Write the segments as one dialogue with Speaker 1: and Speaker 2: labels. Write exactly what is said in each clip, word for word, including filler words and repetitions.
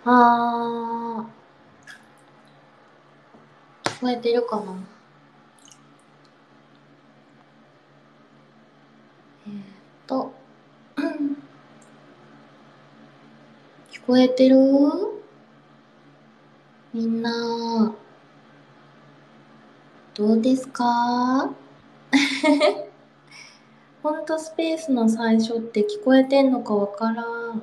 Speaker 1: あー、聞こえてるかな。えー、っと、聞こえてる？みんな、どうですか？ほんとスペースの最初って聞こえてんのかわからん。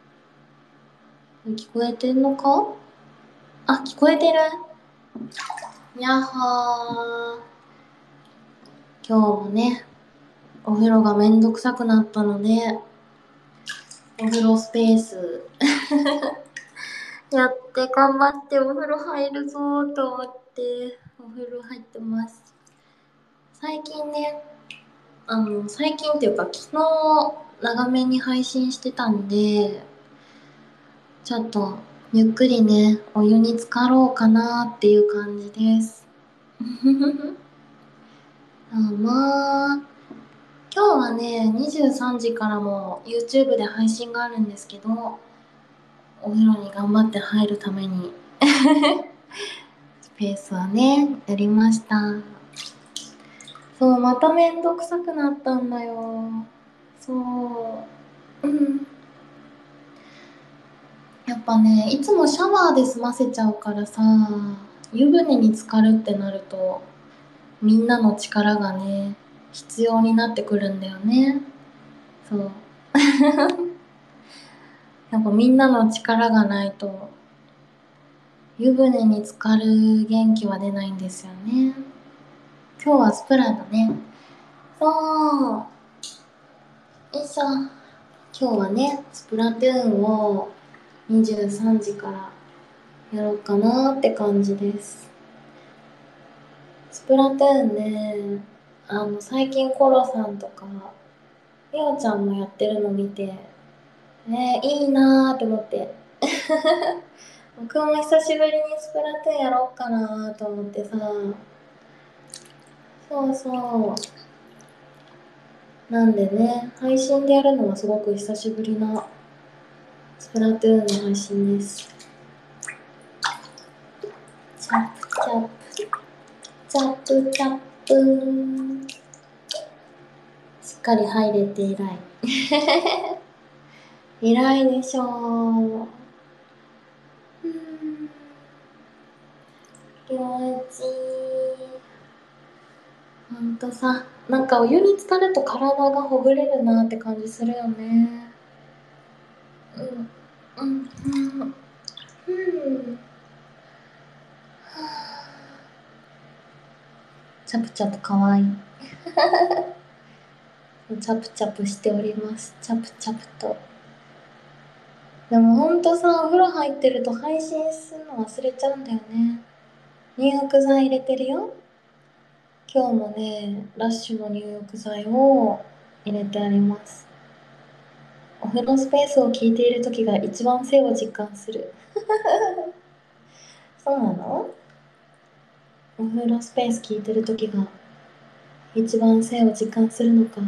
Speaker 1: 聞こえてんのか？あ、聞こえてる？やっはー。今日もね、お風呂がめんどくさくなったので、お風呂スペースやって頑張ってお風呂入るぞーと思ってお風呂入ってます。最近ね、あの、最近っていうか昨日長めに配信してたんで、ちょっとゆっくりね、お湯に浸かろうかなっていう感じです。あまあ、今日はね、にじゅうさんじからも YouTube で配信があるんですけど、お風呂に頑張って入るためにスペースはね、やりました。そう、まためんどくさくなったんだよ。そう。うん。やっぱね、いつもシャワーで済ませちゃうからさ、湯船に浸かるってなると、みんなの力がね、必要になってくるんだよね。そう。やっぱみんなの力がないと、湯船に浸かる元気は出ないんですよね。今日はスプラだね。そう。よいしょ。今日はね、スプラトゥーンをにじゅうさんじからやろうかなって感じです。スプラトゥーンね、あの、最近コロさんとか、みおちゃんもやってるの見て、ね、いいなーと思って。僕も久しぶりにスプラトゥーンやろうかなーと思ってさ、そうそう。なんでね、配信でやるのはすごく久しぶりなスプラトゥーンの配信です。チャップチャップ、チャップチャップー。しっかり入れて偉い。偉いでしょう。うん、気持ちいい。ほんとさ、なんかお湯に浸かると体がほぐれるなって感じするよね。うん、うん、うん、うん。チャプチャプかわいい。チャプチャプしております。チャプチャプと。でもほんとさ、お風呂入ってると配信するの忘れちゃうんだよね。入浴剤入れてるよ。今日もね、ラッシュの入浴剤を入れてあります。お風呂スペースを聞いている時が一番性を実感する。そうなの？お風呂スペース聞いてる時が一番性を実感するのか。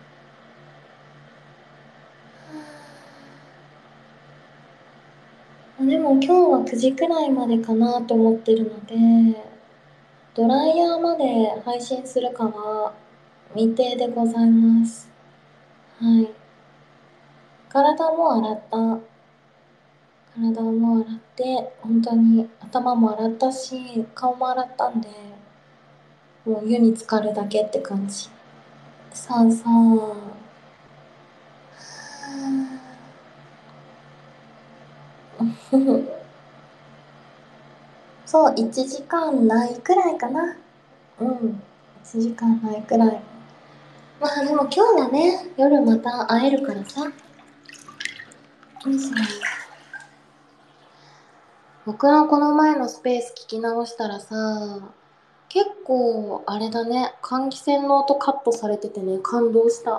Speaker 1: でも今日はくじくらいまでかなと思ってるので、ドライヤーまで配信するかは未定でございます。はい。体も洗った。体も洗って、本当に頭も洗ったし、顔も洗ったんで、もう湯に浸かるだけって感じ。そうそう。そう、いちじかんないくらいかな。うん。いちじかんないくらい。まあでも今日はね、夜また会えるからさ。よいしょ。僕のこの前のスペース聞き直したらさ、結構あれだね、換気扇の音カットされててね、感動した。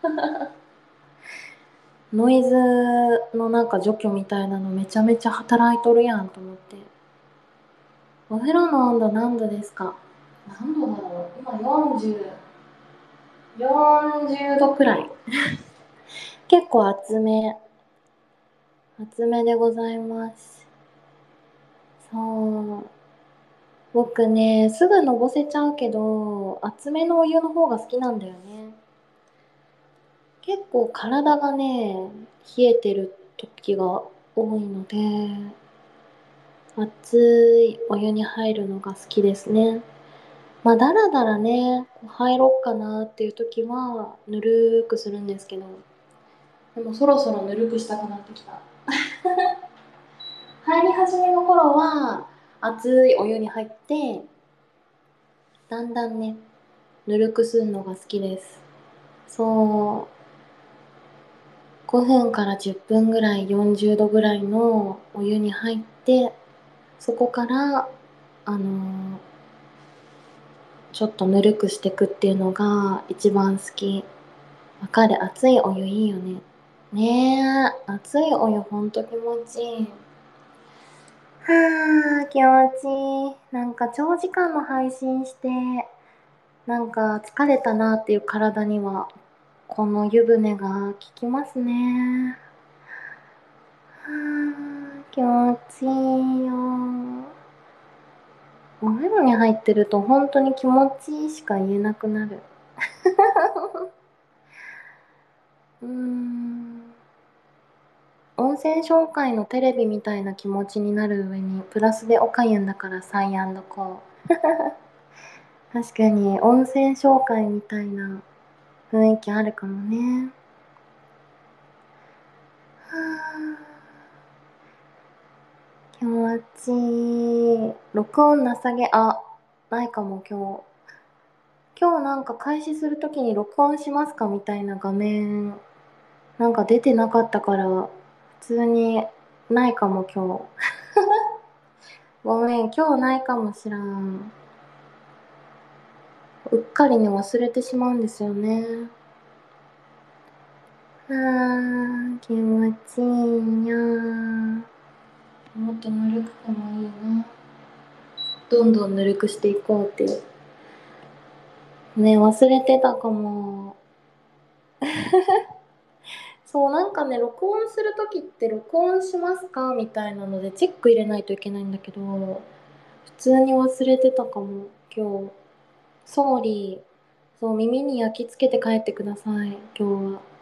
Speaker 1: ノイズのなんか除去みたいなのめちゃめちゃ働いとるやんと思って。お風呂の温度何度ですか？何度だろう、今よんじゅう、よんじゅうどくらい。結構厚め。 厚めでございます。そう。僕ね、すぐのぼせちゃうけど、厚めのお湯の方が好きなんだよね。結構体がね、冷えてる時が多いので、熱いお湯に入るのが好きですね。まあ、だらだらね、入ろっかなっていう時は、ぬるーくするんですけど、でもそろそろぬるくしたくなってきた。入り始めの頃は、熱いお湯に入って、だんだんね、ぬるくするのが好きです。そう、ごふんからじゅっぷんぐらいよんじゅうどぐらいのお湯に入って、そこから、あのーちょっとぬるくしていくっていうのが一番好き。わかる、熱いお湯いいよね。ねえ、熱いお湯ほんと気持ちいい。はあ、気持ちいい。なんか長時間の配信して、なんか疲れたなっていう体には、この湯船が効きますね。はあ、気持ちいいよ。お風呂に入ってると本当に気持ちいいしか言えなくなる。うーん。温泉紹介のテレビみたいな気持ちになる上に、プラスでおかゆんだからサイコー。確かに温泉紹介みたいな雰囲気あるかもね。はあ、気持ちいい。録音なさげ、あ、ないかも今日。今日なんか開始するときに録音しますかみたいな画面、なんか出てなかったから、普通にないかも今日。ごめん、今日ないかもしらん。うっかりね、忘れてしまうんですよね。あー、気持ちいいにゃー。もっとぬるくてもいいな。どんどんぬるくしていこうっていう。ね、忘れてたかも。そう、なんかね、録音するときって録音しますかみたいなのでチェック入れないといけないんだけど、普通に忘れてたかも、今日。ソーリー。そう、耳に焼き付けて帰ってください、今日は。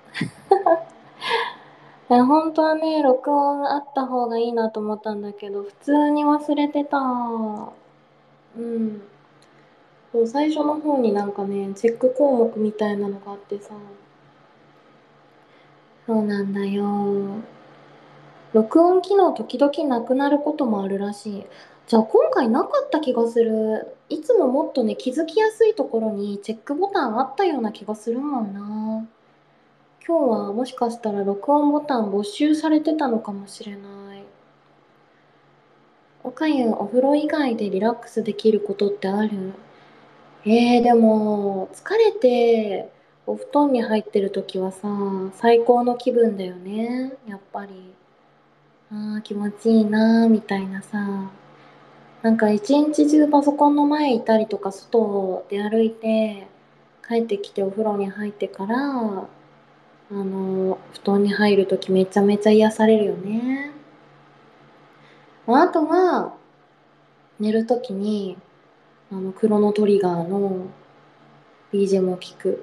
Speaker 1: いや、本当はね、録音あった方がいいなと思ったんだけど、普通に忘れてた。うん。そう、最初の方になんかね、チェック項目みたいなのがあってさ。そうなんだよ。録音機能時々なくなることもあるらしい。じゃあ今回なかった気がする。いつももっとね、気づきやすいところにチェックボタンあったような気がするもんな。今日はもしかしたら録音ボタン没収されてたのかもしれない。おかゆん、お風呂以外でリラックスできることってある？えー、でも、疲れて、お布団に入ってる時はさ、最高の気分だよね、やっぱり。あー、気持ちいいなー、みたいなさ。なんか一日中パソコンの前いたりとか、外で歩いて、帰ってきてお風呂に入ってから、あの、布団に入る時めちゃめちゃ癒されるよね。まあ、あとは、寝る時に、あの、クロノトリガーの ビージーエム を聞く。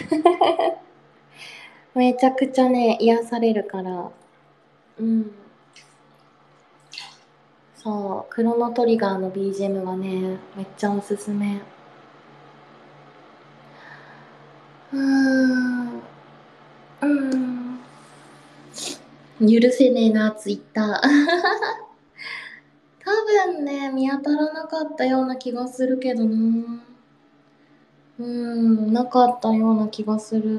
Speaker 1: めちゃくちゃね、癒されるから。うん。そう、クロノトリガーの ビージーエム はね、めっちゃおすすめ。うーん。うん。許せねえな、ツイッター。多分ね、見当たらなかったような気がするけどな。うん、なかったような気がする。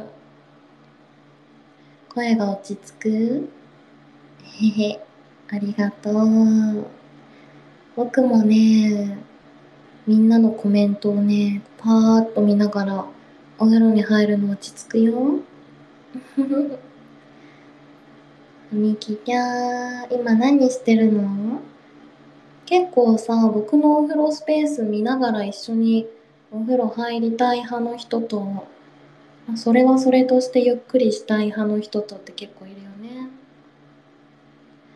Speaker 1: 声が落ち着く？へへ、ありがとう。僕もね、みんなのコメントをね、パーっと見ながらお風呂に入るの落ち着くよ。みきちゃん、今何してるの？結構さ、僕のお風呂スペース見ながら一緒にお風呂入りたい派の人と、それはそれとしてゆっくりしたい派の人とって結構いるよね。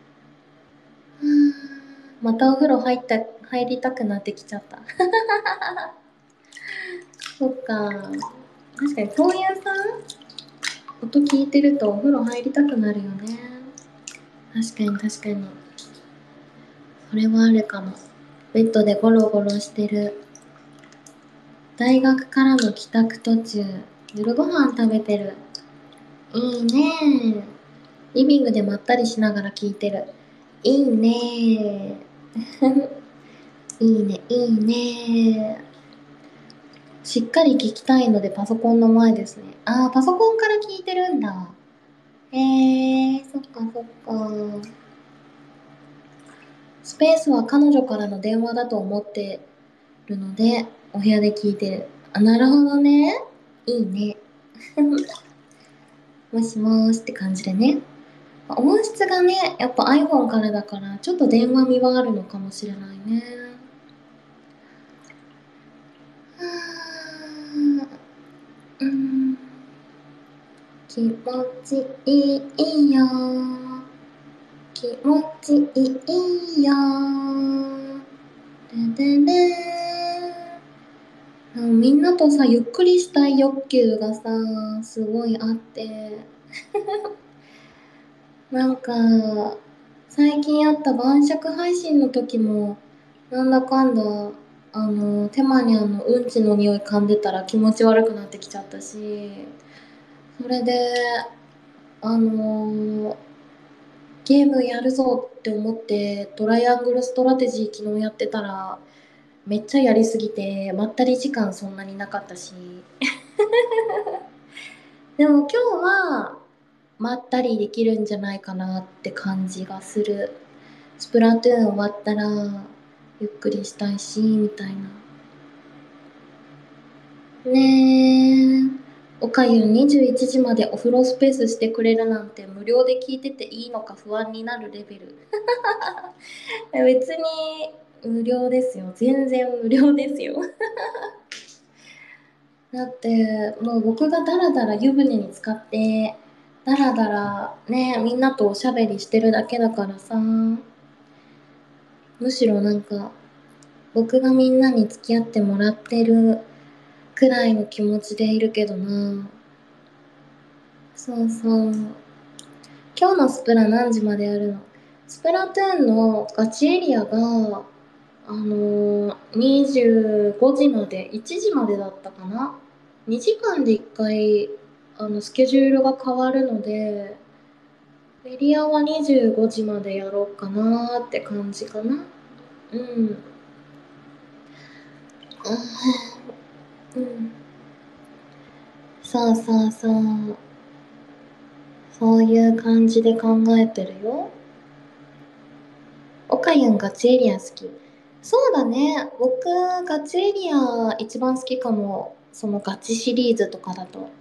Speaker 1: またお風呂入った、入りたくなってきちゃった。そっか。確かにそういうさ、音聞いてるとお風呂入りたくなるよね。確かに確かに。それはあるかも。ベッドでゴロゴロしてる。大学からの帰宅途中、夜ご飯食べてる。いいね。リビングでまったりしながら聞いてる。いいね。いいね、いいね。しっかり聞きたいのでパソコンの前ですね。あー、パソコンから聞いてるんだ。えー、そっかそっか。スペースは彼女からの電話だと思ってるので、お部屋で聞いてる。あ、なるほどね。いいね。もしもーしって感じでね。音質がね、やっぱ iPhone からだから、ちょっと電話味はあるのかもしれないね。うん、気持ちいいよ。気持ちいいよ。でででーみんなとさ、ゆっくりしたい欲求がさ、すごいあって。なんか、最近あった晩酌配信の時も、なんだかんだ、あの、手間にあの、うんちの匂い噛んでたら気持ち悪くなってきちゃったし、それで、あのゲームやるぞって思ってトライアングルストラテジー昨日やってたらめっちゃやりすぎてまったり時間そんなになかったし、でも今日はまったりできるんじゃないかなって感じがする。スプラトゥーン終わったらゆっくりしたいしみたいな。ねえ、おかゆにじゅういちじまでお風呂スペースしてくれるなんて無料で聞いてていいのか不安になるレベル。別に無料ですよ。全然無料ですよ。だってもう僕がダラダラ湯船に浸かってダラダラね、みんなとおしゃべりしてるだけだからさ、むしろなんか僕がみんなに付き合ってもらってるくらいの気持ちでいるけどな。そうそう。今日のスプラ何時までやるの？スプラトゥーンのガチエリアがあのー、にじゅうごじまで、いちじまでだったかな？ に 時間でいっかい、あの、スケジュールが変わるので、エリアはにじゅうごじまでやろうかなーって感じかな。うん。うん。そうそうそう。そういう感じで考えてるよ。おかゆんガチエリア好き。そうだね。僕、ガチエリア一番好きかも。そのガチシリーズとかだと。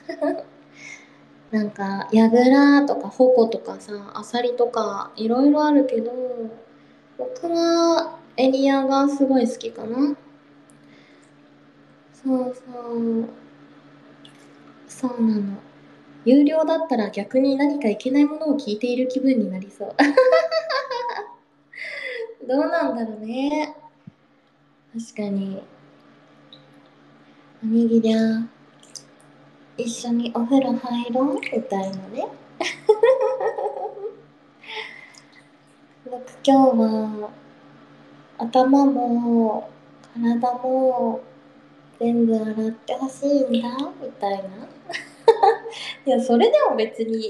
Speaker 1: なんか、ヤグラとかホコとかさ、アサリとかいろいろあるけど、僕はエリアがすごい好きかな。そうそう。そうなの。有料だったら逆に何かいけないものを聞いている気分になりそう。どうなんだろうね。確かに。おにぎりゃ一緒にお風呂入ろうみたいなね。僕今日は頭も体も全部洗ってほしいんだみたいな。いや、それでも別に。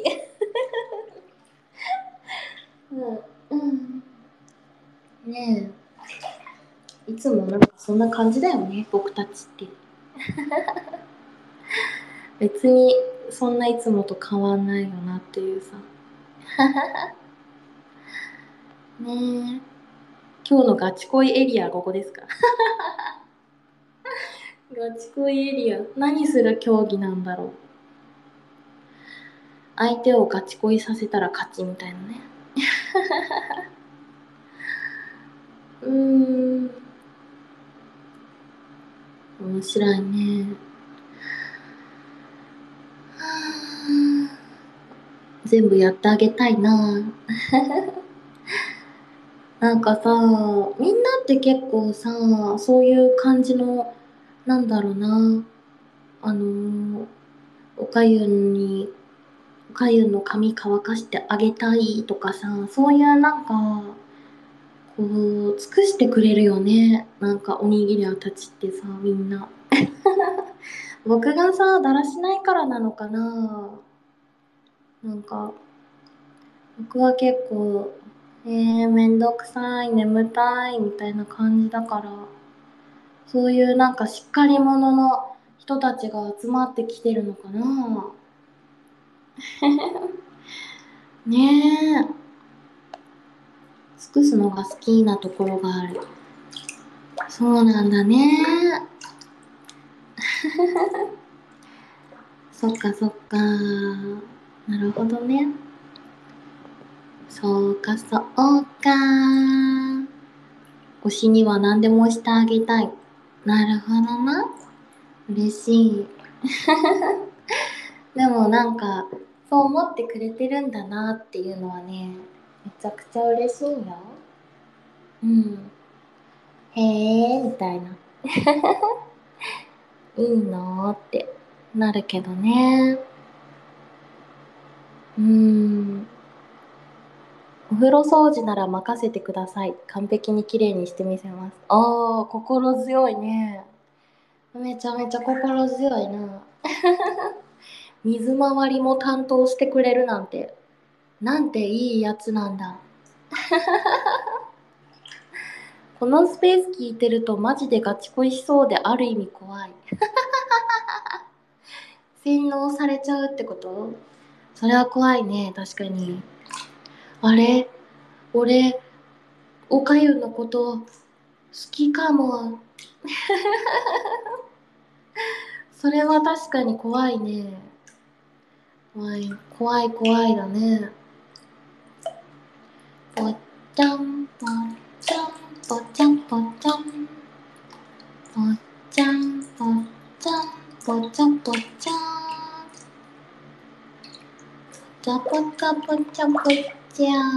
Speaker 1: うん、うん。ねえ、いつもなんかそんな感じだよね、僕たちって。別にそんないつもと変わんないよなっていうさ。ねえ、今日のガチ恋エリアここですか？ガチ恋エリア、何する競技なんだろう。相手をガチ恋させたら勝ちみたいなね。うーん、面白いね。全部やってあげたいな。 なんかさ、みんなって結構さ、そういう感じの、なんだろうな、あのーおかゆに、おかゆの髪乾かしてあげたいとかさ、そういうなんか、こう、尽くしてくれるよね。なんかおにぎり屋たちってさ、みんな。僕がさ、だらしないからなのかな。なんか、僕は結構、えー、めんどくさい、眠たい、みたいな感じだから、そういうなんかしっかり者の人たちが集まってきてるのかな。ねえ。尽くすのが好きなところがある。そうなんだね。そっかそっか。なるほどね。そうかそうか。推しには何でもしてあげたい。なるほどな。嬉しい。でもなんか、そう思ってくれてるんだなっていうのはね、めちゃくちゃ嬉しいよ。うん。へえ、みたいな。いいのってなるけどね。うーん。お風呂掃除なら任せてください。完璧に綺麗にしてみせます。ああ、心強いね。めちゃめちゃ心強いな。水回りも担当してくれるなんて。なんていいやつなんだ。このスペース聞いてるとマジでガチ恋しそうである意味怖い。洗脳されちゃうってこと？それは怖いね、確かに。あれ俺、おかゆのこと好きかも。それは確かに怖いね。怖い、怖い、怖いだね。ぽっちゃん、ぽっちゃん、ぽっちゃん、ぽっちゃん。ぽっちゃん、ぽっちゃん、ぽっちゃん、ぽっちゃん。ぽちゃぽちゃぽちゃぽちゃ。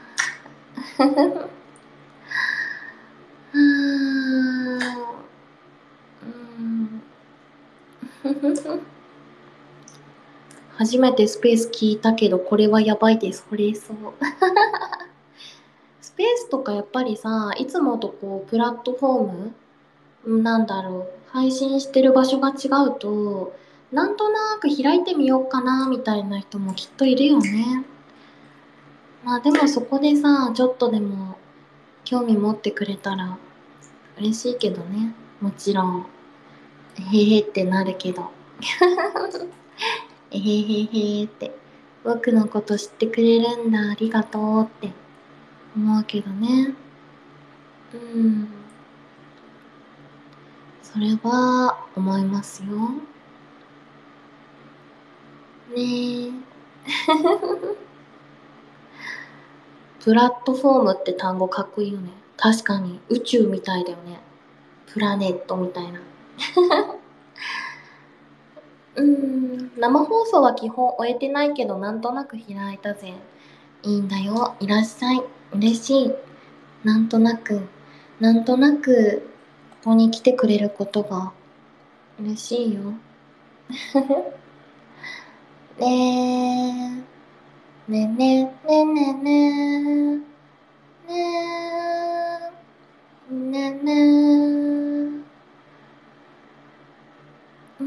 Speaker 1: うーん。うん。初めてスペース聞いたけど、これはやばいです。これそう。スペースとかやっぱりさ、いつもとこう、プラットフォームなんだろう、配信してる場所が違うと、なんとなく開いてみようかな、みたいな人もきっといるよね。まあでもそこでさ、ちょっとでも興味持ってくれたら嬉しいけどね。もちろん、へへってなるけど。えへへへって。僕のこと知ってくれるんだ、ありがとうって思うけどね。うん。それは思いますよ。ねえ。プラットフォームって単語かっこいいよね。確かに宇宙みたいだよね。プラネットみたいな。うーん、生放送は基本終えてないけどなんとなく開いたぜ。いいんだよ。いらっしゃい。嬉しい。なんとなく、なんとなく、ここに来てくれることが嬉しいよ。ねえ、ねえねえねえねえねえねえねえねえ。うん。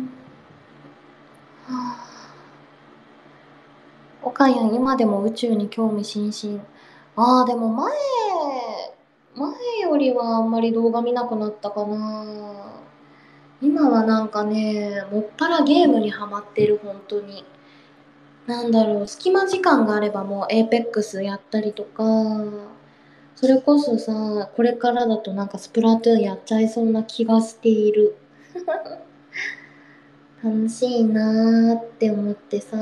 Speaker 1: はあ、おかゆん、今でも宇宙に興味津々。ああ、でも前、前よりはあんまり動画見なくなったかな。今はなんかね、もっぱらゲームにハマってる、本当に。なんだろう、隙間時間があればもうエーペックスやったりとか、それこそさ、これからだとなんかスプラトゥーンやっちゃいそうな気がしている。楽しいなーって思ってさ。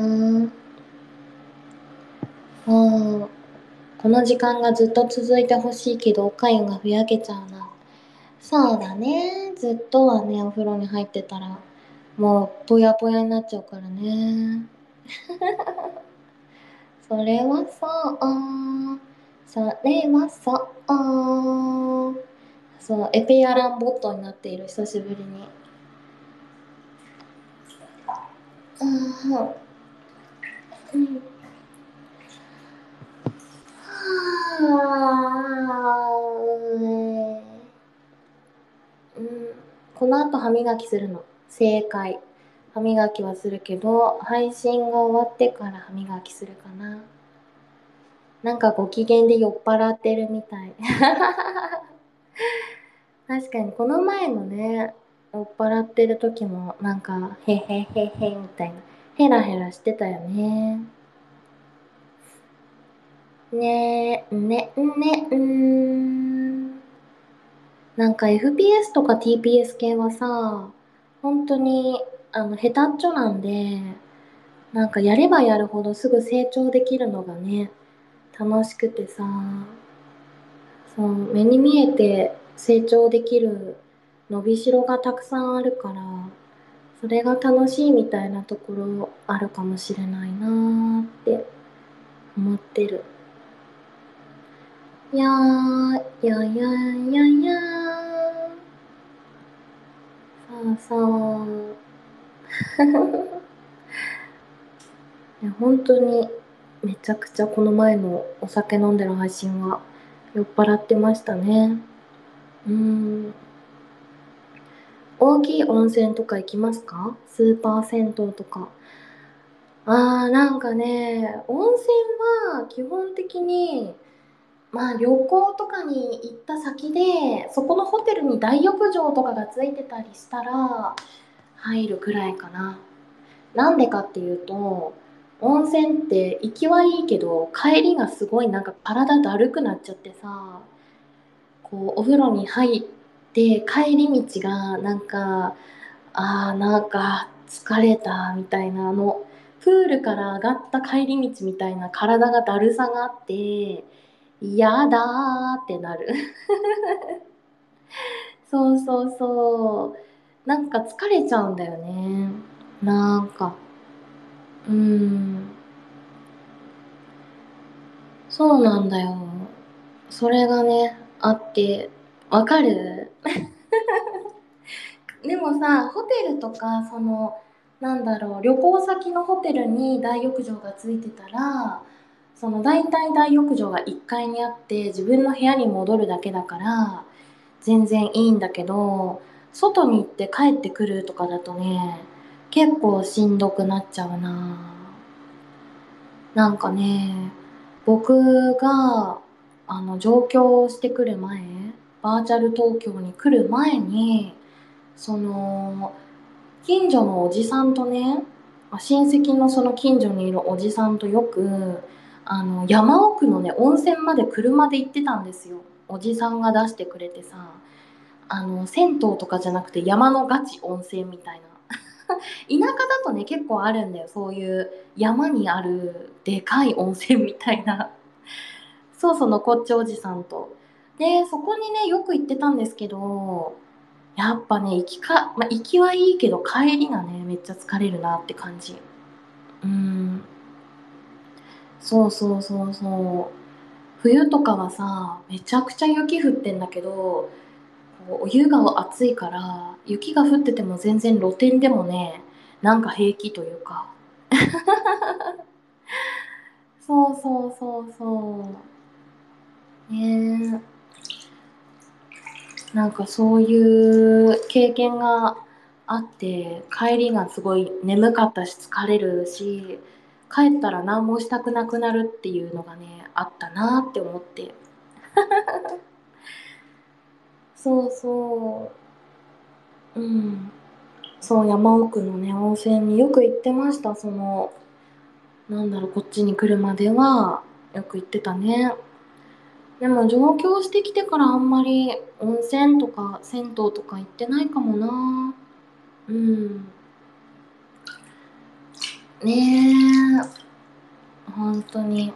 Speaker 1: もう、この時間がずっと続いてほしいけど、おかゆがふやけちゃうな。そうだね。ずっとはね、お風呂に入ってたら、もう、ぽやぽやになっちゃうからね。それはそう。 それはそう。そう、エペアランボットになっている、久しぶりに。うん、うん。はーうん、この後歯磨きするの。正解。歯磨きはするけど、配信が終わってから歯磨きするかな。なんかご機嫌で酔っ払ってるみたい。確かにこの前のね、酔っ払ってる時もなんか、へへへへみたいな、ヘラヘラしてたよね。ねえ、ね、ね、うーん。なんか エフピーエス とか ティーピーエス 系はさ、本当に、あの、下手っちょなんで、なんかやればやるほどすぐ成長できるのがね、楽しくてさ、そう、目に見えて成長できる伸びしろがたくさんあるから、それが楽しいみたいなところあるかもしれないなーって思ってる。やー、ややややー。そうそう。いや、本当にめちゃくちゃこの前のお酒飲んでる配信は酔っ払ってましたね。うーん。大きい温泉とか行きますか？スーパー銭湯とか。あー、なんかね、温泉は基本的に、まあ旅行とかに行った先で、そこのホテルに大浴場とかがついてたりしたら、入るくらいかな。なんでかっていうと、温泉って行きはいいけど、帰りがすごいなんか体だるくなっちゃってさ、こう、お風呂に入って帰り道がなんか、あーなんか疲れたみたいな、あの、プールから上がった帰り道みたいな体がだるさがあって、嫌だーってなる。そうそうそう。なんか疲れちゃうんだよね。なんか、うーん。そうなんだよ。それがね、あって、わかる？でもさ、ホテルとか、その、なんだろう、旅行先のホテルに大浴場がついてたら、その大体大浴場がいっかいにあって自分の部屋に戻るだけだから全然いいんだけど、外に行って帰ってくるとかだとね、結構しんどくなっちゃうな。なんかね、僕が、あの、上京してくる前、バーチャル東京に来る前に、その、近所のおじさんとね、あ親戚のその近所にいるおじさんとよく、あの、山奥のね、温泉まで車で行ってたんですよ。おじさんが出してくれてさ、あの、銭湯とかじゃなくて山のガチ温泉みたいな。田舎だとね、結構あるんだよ。そういう山にあるでかい温泉みたいな。そうそう、残っちおじさんと。で、そこにね、よく行ってたんですけど、やっぱね、行きか、まあ、行きはいいけど帰りがね、めっちゃ疲れるなって感じ。うん。そうそうそうそう。冬とかはさ、めちゃくちゃ雪降ってんだけど、こうお湯が熱いから、雪が降ってても全然露天でもね、なんか平気というか。そうそうそうそう。ねえ。なんかそういう経験があって、帰りがすごい眠かったし疲れるし、帰ったら何もしたくなくなるっていうのがね、あったなって思って。そうそう。うん。そう、山奥のね、温泉によく行ってました。その、なんだろう、こっちに来るまではよく行ってたね。でも上京してきてからあんまり温泉とか銭湯とか行ってないかもな。うん。ねえ、本当に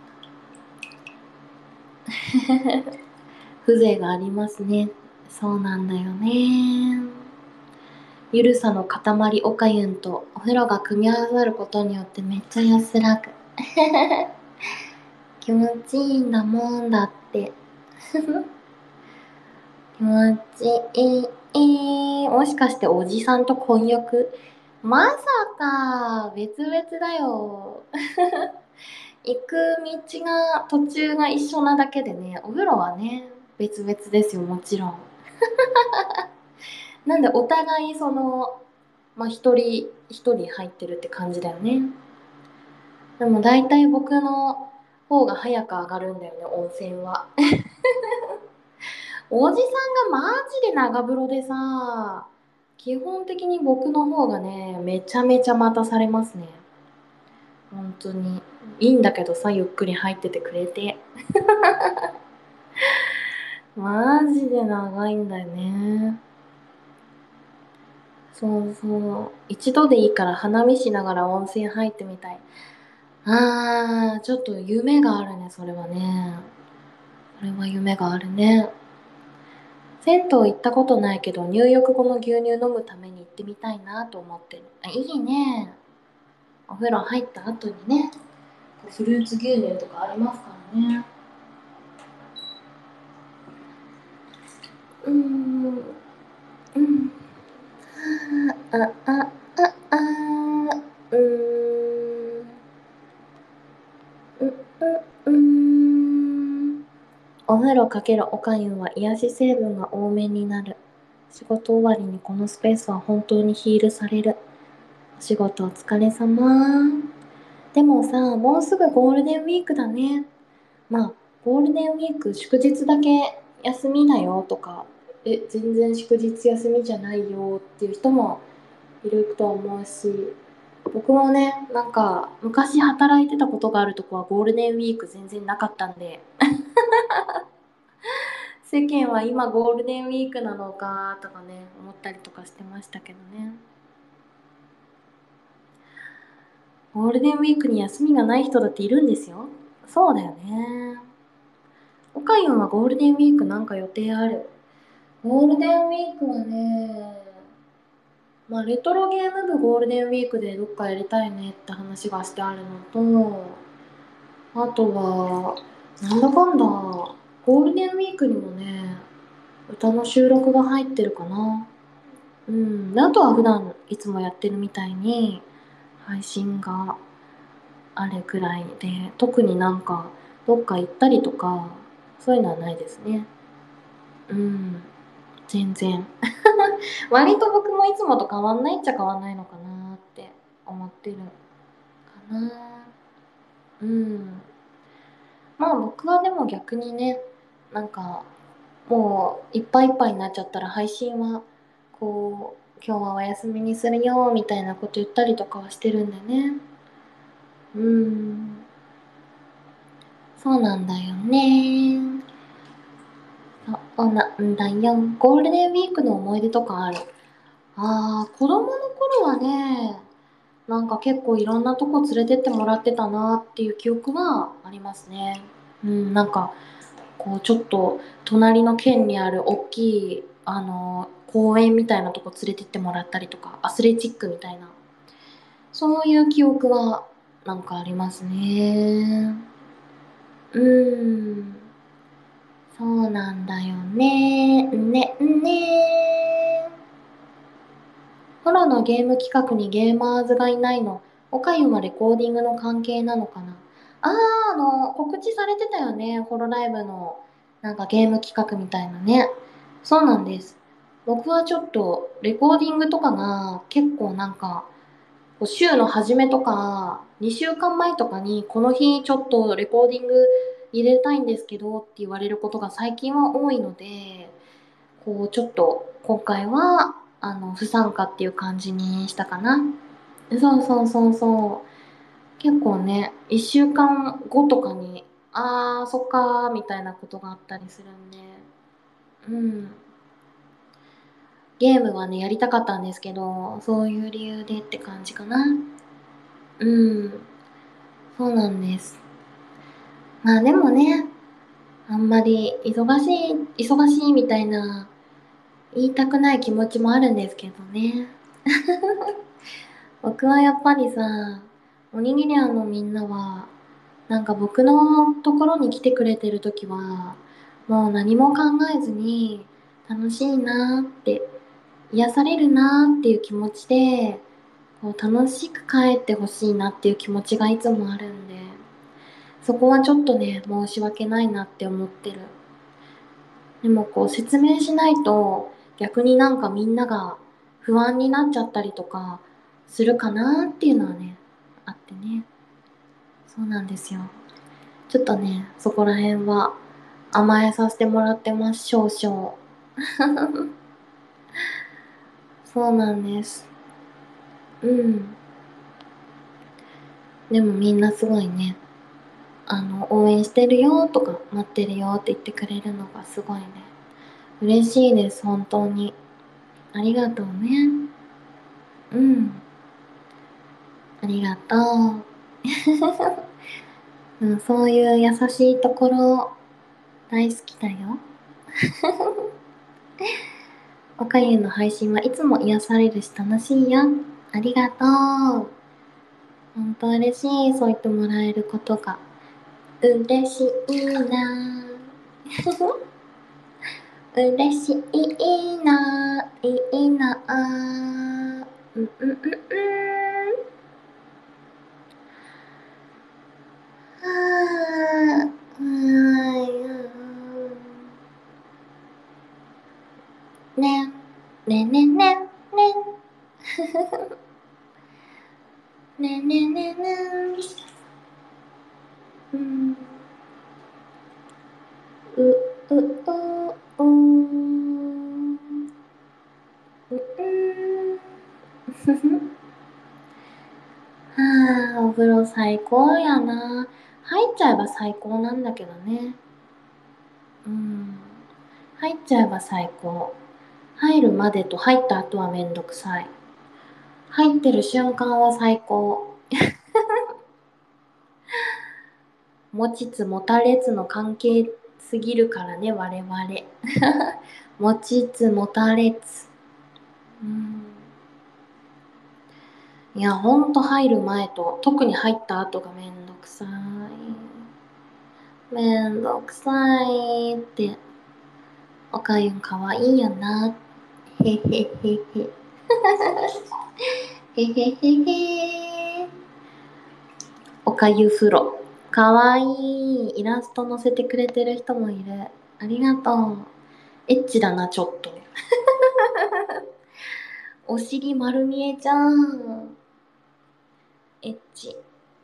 Speaker 1: 風情がありますね。そうなんだよね。ゆるさの塊おかゆんとお風呂が組み合わさることによってめっちゃ安らぐ。 気持ちいいんだもんだって。気持ちいい。えー、もしかしておじさんと混浴？まさか、別々だよ。行く道が、途中が一緒なだけでね、お風呂はね、別々ですよ、もちろん。なんでお互いその、まあ、一人一人入ってるって感じだよね。でも大体僕の方が早く上がるんだよね、温泉は。おじさんがマジで長風呂でさ、基本的に僕の方がね、めちゃめちゃ待たされますね。本当に。いいんだけどさ、ゆっくり入っててくれて。マジで長いんだよね。そうそう。一度でいいから花見しながら温泉入ってみたい。あー、ちょっと夢があるね、それはね。それは夢があるね。銭湯行ったことないけど、入浴後の牛乳飲むために行ってみたいなと思ってる。あ、いいね。お風呂入った後にね、フルーツ牛乳とかありますからね。うーん、うん。あ、あ、あ、あ、あ、うーん、う、う、うーん。お風呂かけるおかゆは癒し成分が多めになる。仕事終わりにこのスペースは本当にヒールされる。お仕事お疲れ様。でもさ、もうすぐゴールデンウィークだね。まあ、ゴールデンウィーク祝日だけ休みだよとか、え、全然祝日休みじゃないよっていう人もいると思うし、僕もね、なんか昔働いてたことがあるとこはゴールデンウィーク全然なかったんで、世間は今ゴールデンウィークなのかとかね、思ったりとかしてましたけどね。ゴールデンウィークに休みがない人だっているんですよ。そうだよね。おかゆんはゴールデンウィークなんか予定ある？ゴールデンウィークはね、まあレトロゲーム部ゴールデンウィークでどっかやりたいねって話がしてあるのと、あとは、なんだかんだ、ゴールデンウィークにもね、歌の収録が入ってるかな。うん。であとは普段いつもやってるみたいに配信があるくらいで、特になんかどっか行ったりとか、そういうのはないですね。うん。全然。割と僕もいつもと変わんないっちゃ変わんないのかなって思ってるかな。うん。まあ僕はでも逆にね、なんかもういっぱいいっぱいになっちゃったら配信はこう今日はお休みにするよみたいなこと言ったりとかはしてるんでね。うーん、そうなんだよね。そうなんだよ。ゴールデンウィークの思い出とかある？あー、子供の頃はね、なんか結構いろんなとこ連れてってもらってたなっていう記憶はありますね。うん、なんかこうちょっと隣の県にある大きいあの公園みたいなとこ連れてってもらったりとか、アスレチックみたいな、そういう記憶はなんかありますね。うーん、そうなんだよね。ね、ね。ホロのゲーム企画にゲーマーズがいないの、おかゆはレコーディングの関係なのかな？あー、あの、告知されてたよね。ホロライブの、なんかゲーム企画みたいなね。そうなんです。僕はちょっと、レコーディングとかが結構なんか、こう週の初めとか、にしゅうかんまえとかに、この日ちょっとレコーディング入れたいんですけどって言われることが最近は多いので、こうちょっと今回はあの不参加っていう感じにしたかな。そうそうそうそう。結構ね、いっしゅうかんごとかに、あーそっかーみたいなことがあったりするんで、うん。ゲームはね、やりたかったんですけど、そういう理由でって感じかな。うん。そうなんです。まあでもね、あんまり忙しい、忙しいみたいな言いたくない気持ちもあるんですけどね。僕はやっぱりさ、おにぎり屋のみんなは、 なんか僕のところに来てくれてる時は、もう何も考えずに、楽しいなーって、癒されるなーっていう気持ちで、こう楽しく帰ってほしいなっていう気持ちがいつもあるんで、そこはちょっとね、申し訳ないなって思ってる。でもこう説明しないと、逆になんかみんなが不安になっちゃったりとかするかなっていうのはね、あってね。そうなんですよ。ちょっとね、そこら辺は甘えさせてもらってます、少々。そうなんです。うん。でもみんなすごいね、あの、応援してるよとか、待ってるよって言ってくれるのがすごいね。嬉しいです、本当に。ありがとうね。うん。ありがとう。うん、そういう優しいところ大好きだよ。おかゆの配信はいつも癒されるし楽しいよ。ありがとう。ほんと嬉しい。そう言ってもらえることが。嬉しいな嬉しいないいなうんうんうんうんはーねねねねねねねねねうんうううううんううんはあ、お風呂最高やな。入っちゃえば最高なんだけどね。うん。入っちゃえば最高。入るまでと入った後はめんどくさい。入ってる瞬間は最高。持ちつ持たれつの関係すぎるからね、我々。持ちつ持たれつ。うん。いや、ほんと入る前と、特に入った後がめんどくさい。めんどくさいって。おかゆんかわいいよな。へへへへ。へへへへ。おかゆ風呂。かわいい。イラスト載せてくれてる人もいる。ありがとう。エッチだな、ちょっと。お尻丸見えじゃん。エッチ。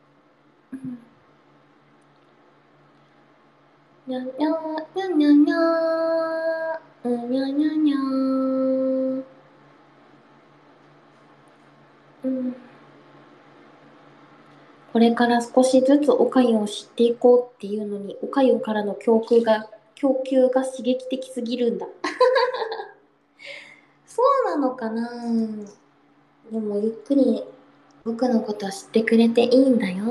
Speaker 1: にゃにゃにゃにゃにゃー。うにゃにゃにゃー。うん。これから少しずつおかゆを知っていこうっていうのに、おかゆからの供給が、供給が刺激的すぎるんだ。そうなのかな。でもゆっくり僕のこと知ってくれていいんだよ。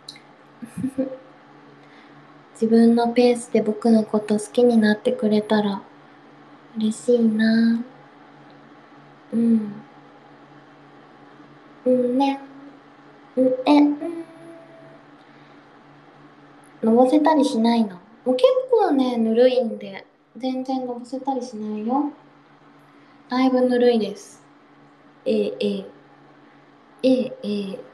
Speaker 1: 自分のペースで僕のこと好きになってくれたら嬉しいな。うん。うんね。うんえ、うん。のぼせたりしないの。もう結構ね、ぬるいんで、全然のぼせたりしないよ。だいぶぬるいです。ええ、ええ、ええ、ええ。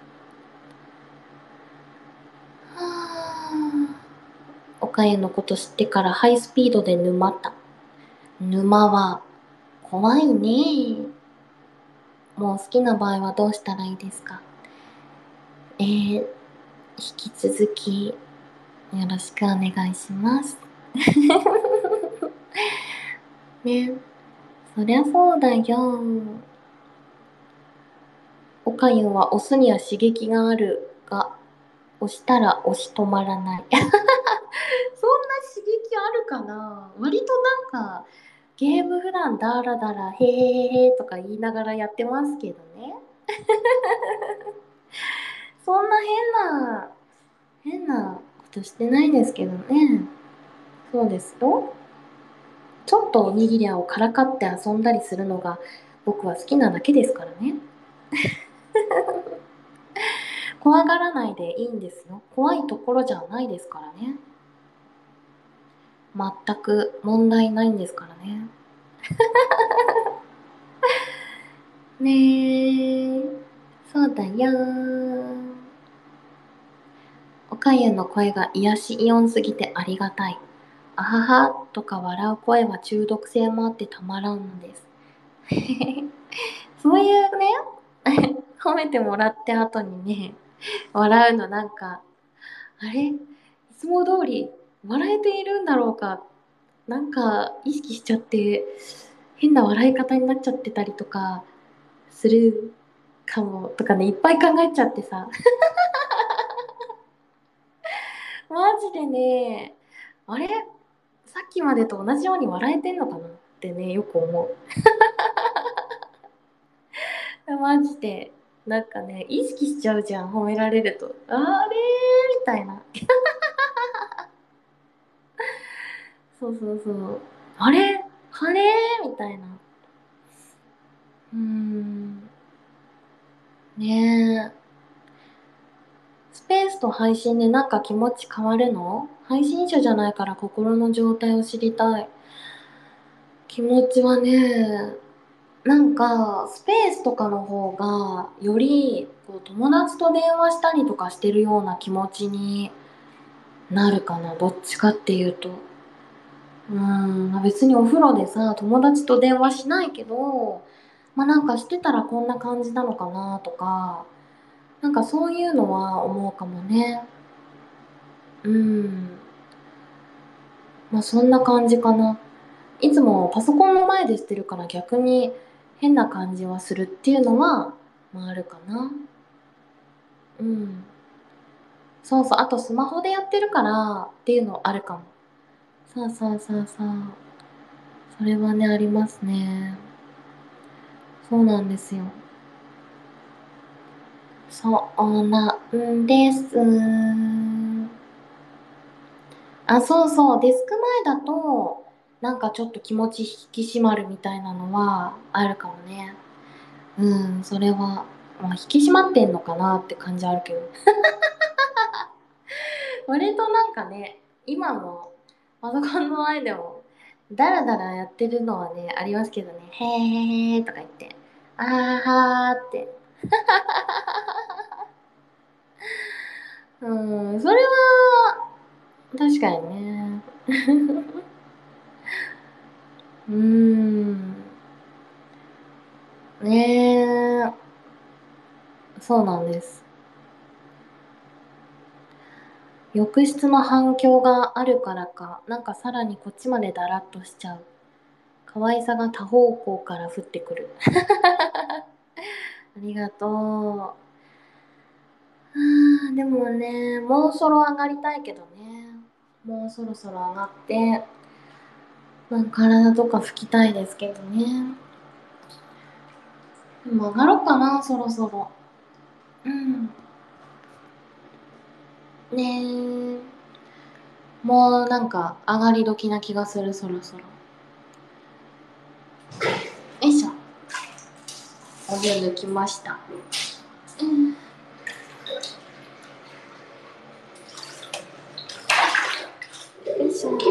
Speaker 1: はぁ。おかゆのこと知ってからハイスピードで沼った。沼は怖いね。もう好きな場合はどうしたらいいですか？えー、引き続きよろしくお願いします。ね。そりゃそうだよ。おかゆは押すには刺激があるが、押したら押し止まらない。そんな刺激あるかな？割となんか、ゲーム普段ダラダラ、へへへへとか言いながらやってますけどね。そんな変な、変なことしてないですけどね。そうですよ。ちょっとおにぎりをからかって遊んだりするのが僕は好きなだけですからね。 怖がらないでいいんですよ。怖いところじゃないですからね。全く問題ないんですからね。ねえ、そうだよ。おかゆの声が癒しイオンすぎてありがたい。あははとか笑う声は中毒性もあってたまらんのです。そういうね、褒めてもらって後にね、笑うのなんか、あれいつも通り笑えているんだろうか、なんか意識しちゃって変な笑い方になっちゃってたりとかするかもとかね、いっぱい考えちゃってさ。マジでね、あれさっきまでと同じように笑えてんのかなってね、よく思う。マジで。なんかね、意識しちゃうじゃん、褒められると。あれーみたいな。そうそうそう。あれあれーみたいな。うーん。ねえ。スペースと配信でなんか気持ち変わるの？配信者じゃないから心の状態を知りたい。気持ちはね、なんかスペースとかの方がよりこう友達と電話したりとかしてるような気持ちになるかな、どっちかっていうと。うーん、まあ別にお風呂でさ友達と電話しないけど、まあなんかしてたらこんな感じなのかなとか、なんかそういうのは思うかもね。うん、まあそんな感じかな。いつもパソコンの前でしてるから逆に変な感じはするっていうのは、まああるかな。うん。そうそう。あとスマホでやってるからっていうのあるかも。そうそうそうそう。それはね、ありますね。そうなんですよ。そうなんです。あ、そうそう。デスク前だと、なんかちょっと気持ち引き締まるみたいなのはあるかもね。うん、それは、まあ、引き締まってんのかなって感じあるけど。割となんかね、今もパソコンの前でも、ダラダラやってるのはね、ありますけどね、へーへーとか言って、あーはーって。うん、それは、確かにね。うーん、ねえ、そうなんです。浴室の反響があるからか、なんかさらにこっちまでダラッとしちゃう。可愛さが多方向から降ってくる。ありがとう。あーでもね、もうそろ上がりたいけどね。もうそろそろ上がって、なんか体とか拭きたいですけどね。でも上がろうかな、そろそろ。うん。ねえ。もうなんか上がり時な気がする、そろそろ。よいしょ。お湯抜きました。うん。よいしょ。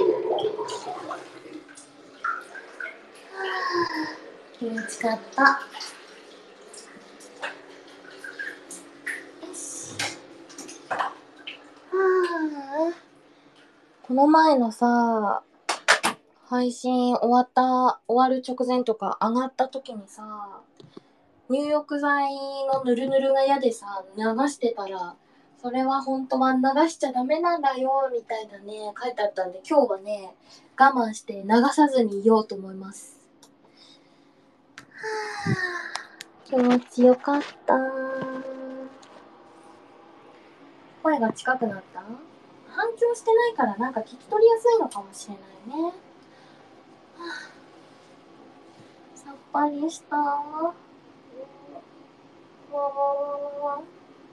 Speaker 1: 気持ちかった。よし。はあ。この前のさ、配信終わった、終わる直前とか上がった時にさ、入浴剤のヌルヌルが嫌でさ、流してたら、それは本当は流しちゃダメなんだよ、みたいなね、書いてあったんで、今日はね、我慢して流さずにいようと思います。気持ちよかった。声が近くなった？反響してないからなんか聞き取りやすいのかもしれないね。さっぱりした。わわわわわ。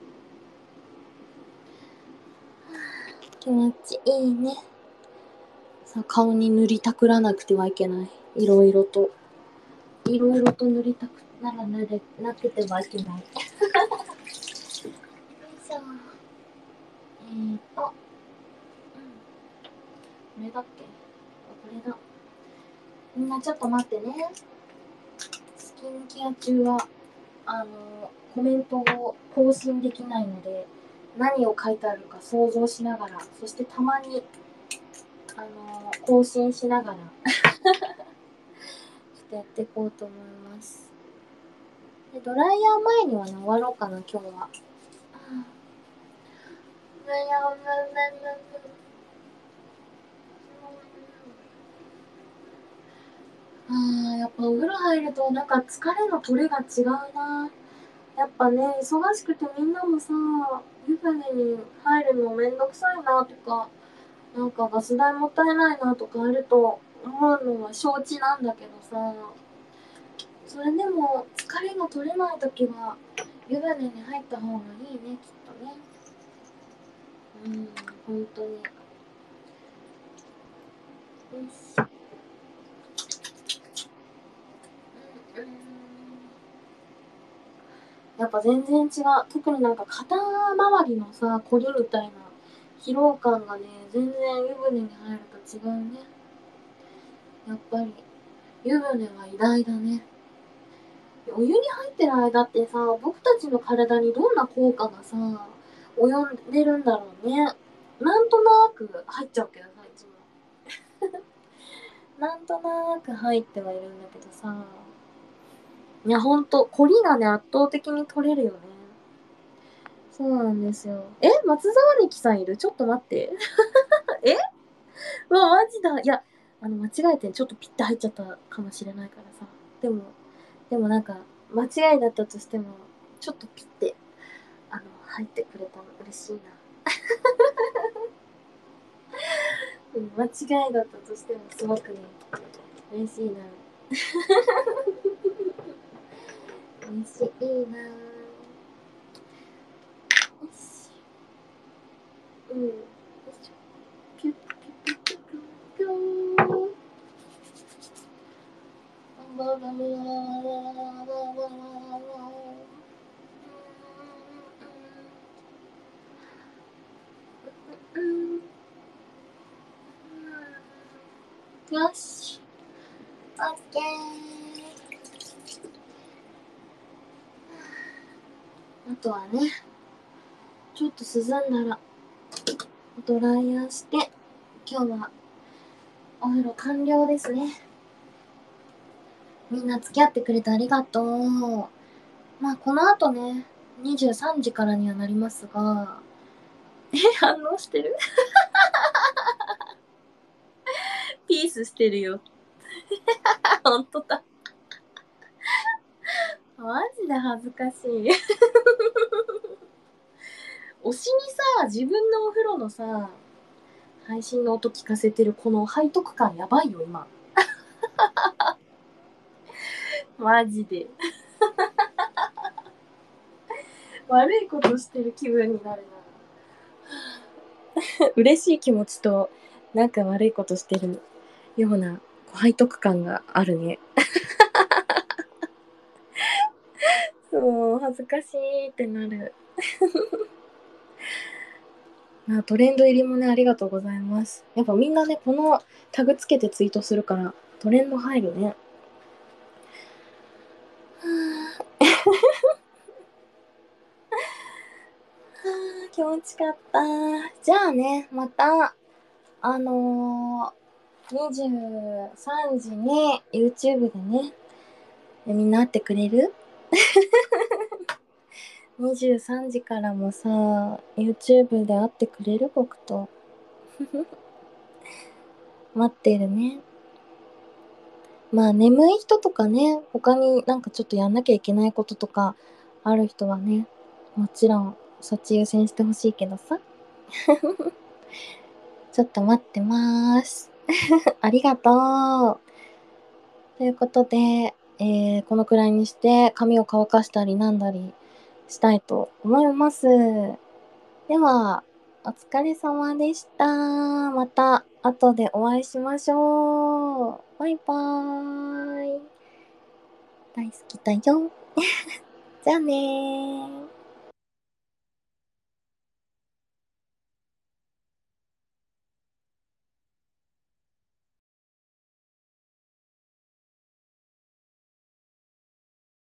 Speaker 1: 気持ちいいね。さあ、顔に塗りたくらなくてはいけない。いろいろと。いろいろと塗りたくなら塗れなくてはいけない。よいししょ。えーと、うん、これだっけ？これだ。みんなちょっと待ってね。スキンケア中は、あの、コメントを更新できないので、何を書いてあるか想像しながら、そしてたまに、あの、更新しながら、ちょっとやっていこうと思います。でドライヤー前にはね、終わろうかな、今日は。あー、やっぱお風呂入るとなんか疲れの取れが違うな。やっぱね、忙しくてみんなもさ、湯船に入るのめんどくさいなとか、なんかガス代もったいないなとかあると思うのは承知なんだけどさ、それでも疲れの取れない時は湯船に入った方がいいね、きっとね。うん、本当に。よし。うんうん、やっぱ全然違う。特になんか肩周りのさ、こりみたいな疲労感がね、全然湯船に入ると違うね。やっぱり湯船は偉大だね。お湯に入ってる間ってさ、僕たちの体にどんな効果がさ、及んでるんだろうね。なんとなく入っちゃうけどさ、いつも。なんとなく入ってはいるんだけどさ。いや、ほんと、コリがね、圧倒的に取れるよね。そうなんですよ。え、松沢力さんいる？ちょっと待って。え、うわ、マジだ。いや、あの、間違えてちょっとピッて入っちゃったかもしれないからさ。でも、でもなんか、間違いだったとしても、ちょっとピッて、あの、入ってくれたの嬉しいな。うん、間違いだったとしても、すごくね、嬉しいな。嬉しいな。よし。うん。よいしょ。ピュッピュッピュッピュッピュー。バラバラバラバラバラバラ。よし。オッケー。あとはね、ちょっと涼んだら、ドライヤーして、今日はお風呂完了ですね。みんな付き合ってくれてありがとう。まあ、この後ね、にじゅうさんじからにはなりますが、え、反応してる？ピースしてるよ。ほんとだ。マジで恥ずかしい。推しにさ、自分のお風呂のさ、配信の音聞かせてるこの背徳感やばいよ、今。マジで。悪いことしてる気分になるな。嬉しい気持ちと、なんか悪いことしてるような背徳感があるね。そう、恥ずかしいってなる。あ、トレンド入りもね、ありがとうございます。やっぱみんなね、このタグつけてツイートするから、トレンド入るね。はぁはぁ、気持ちかった。じゃあね、また、あのー、にじゅうさんじに YouTube でね、みんな会ってくれる？ にじゅうさん 時からもさ、YouTube で会ってくれる？僕と。待ってるね。まあ眠い人とかね、他になんかちょっとやんなきゃいけないこととかある人はね、もちろんそっち優先してほしいけどさ。ちょっと待ってまーす。ありがとう。ということで、えー、このくらいにして髪を乾かしたりなんだりしたいと思います。では、お疲れ様でした。また後でお会いしましょう。バイバーイ。大好きだよ。じゃあねー。